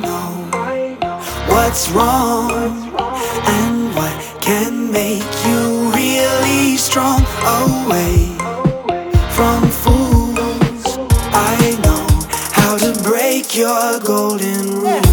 know what's wrong and what can make you really strong. Away from fools, I know how to break your golden rule.